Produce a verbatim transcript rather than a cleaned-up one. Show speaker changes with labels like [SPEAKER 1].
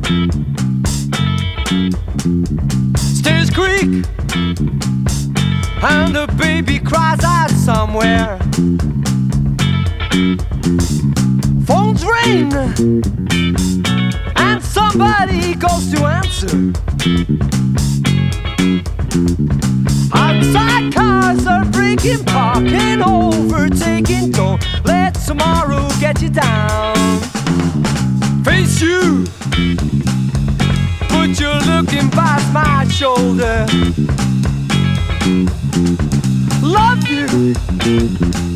[SPEAKER 1] Stairs creak and the baby cries out somewhere. Phones ring and somebody goes to answer. Outside cars are breaking, parking, overtaking. Don't let tomorrow get you down. Face you, but you're looking past my shoulder. Love you,